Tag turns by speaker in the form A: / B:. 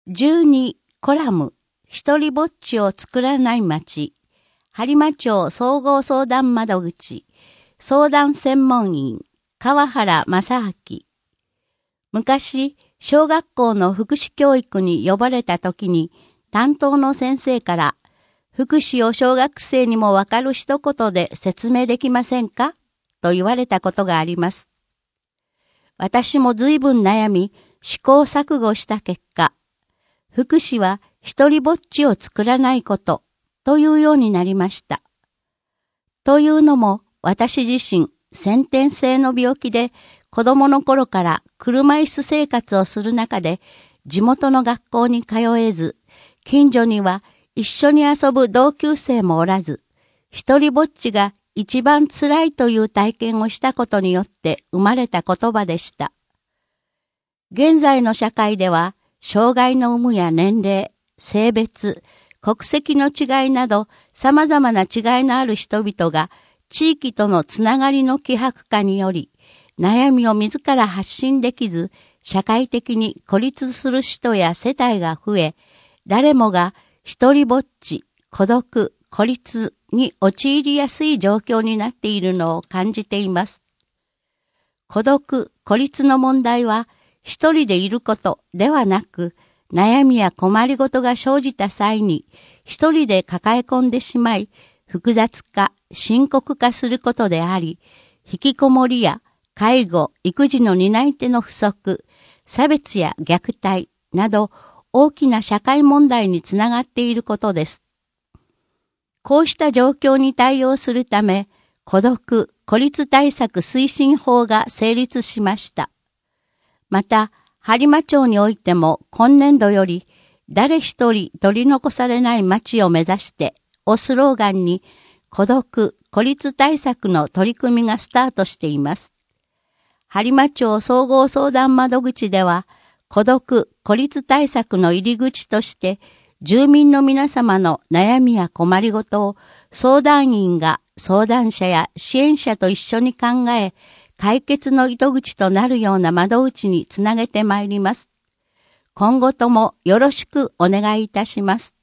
A: 12コラム、一人ぼっちを作らない町、播磨町総合相談窓口、相談専門員、川原正明。昔、小学校の福祉教育に呼ばれた時に、担当の先生から、福祉を小学生にもわかる一言で説明できませんかと言われたことがあります。私も随分悩み、試行錯誤した結果、福祉は一人ぼっちを作らないことというようになりました。というのも私自身先天性の病気で子供の頃から車椅子生活をする中で地元の学校に通えず、近所には一緒に遊ぶ同級生もおらず、一人ぼっちが一番辛いという体験をしたことによって生まれた言葉でした。現在の社会では、障害の有無や年齢、性別、国籍の違いなど様々な違いのある人々が地域とのつながりの希薄化により悩みを自ら発信できず社会的に孤立する人や世帯が増え、誰もが一人ぼっち、孤独、孤立に陥りやすい状況になっているのを感じています。孤独、孤立の問題は一人でいることではなく、悩みや困りごとが生じた際に、一人で抱え込んでしまい、複雑化、深刻化することであり、引きこもりや介護、育児の担い手の不足、差別や虐待など、大きな社会問題につながっていることです。こうした状況に対応するため、孤独・孤立対策推進法が成立しました。また、播磨町においても今年度より、誰一人取り残されない町を目指してをスローガンに、孤独・孤立対策の取り組みがスタートしています。播磨町総合相談窓口では、孤独・孤立対策の入り口として、住民の皆様の悩みや困りごとを相談員が相談者や支援者と一緒に考え、解決の糸口となるような窓口につなげてまいります。今後ともよろしくお願いいたします。